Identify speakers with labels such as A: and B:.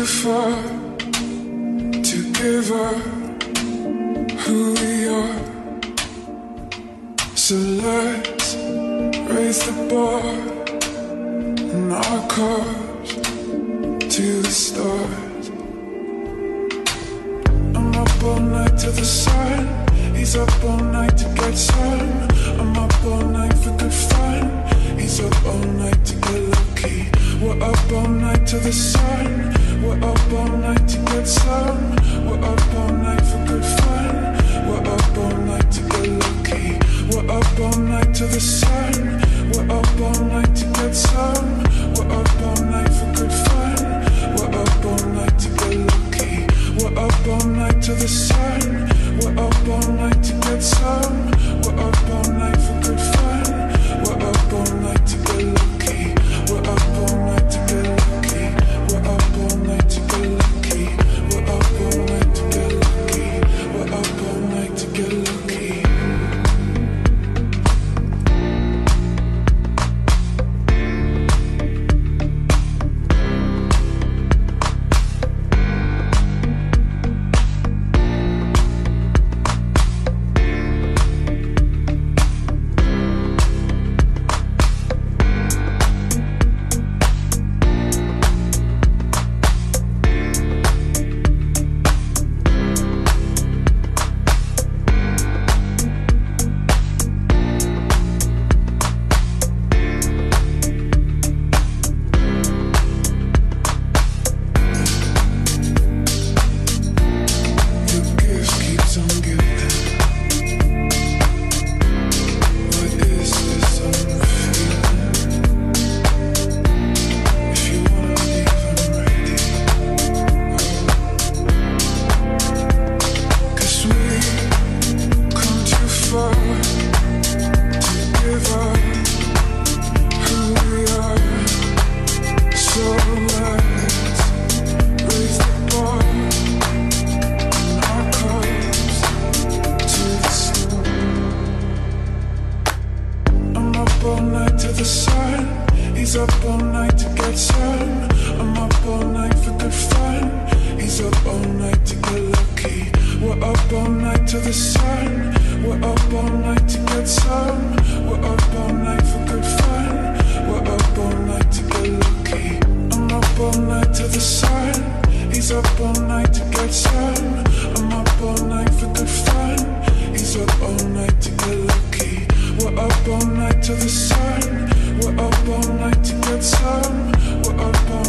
A: far to give up who we are. So let's raise the bar and our cars to the stars. I'm up all night to the sun. He's up all night to get some. I'm up all night for good fun. He's up all night to get lucky. We're up all night to the sun. We're up all night to get some. We're up all night for good fun. We're up all night to get lucky. We're up all night to the sun. We're up all night to get some. We're up all night for good fun. We're up all night to get lucky. We're up all night to the sun. We're up all night to get some. We're up all night for good fun. We're up all night to get lucky. We're up all night to get lucky. We're up all night to get lucky. We're up all night to get lucky. We're up all night to get lucky. We're up all night to get some. We're up all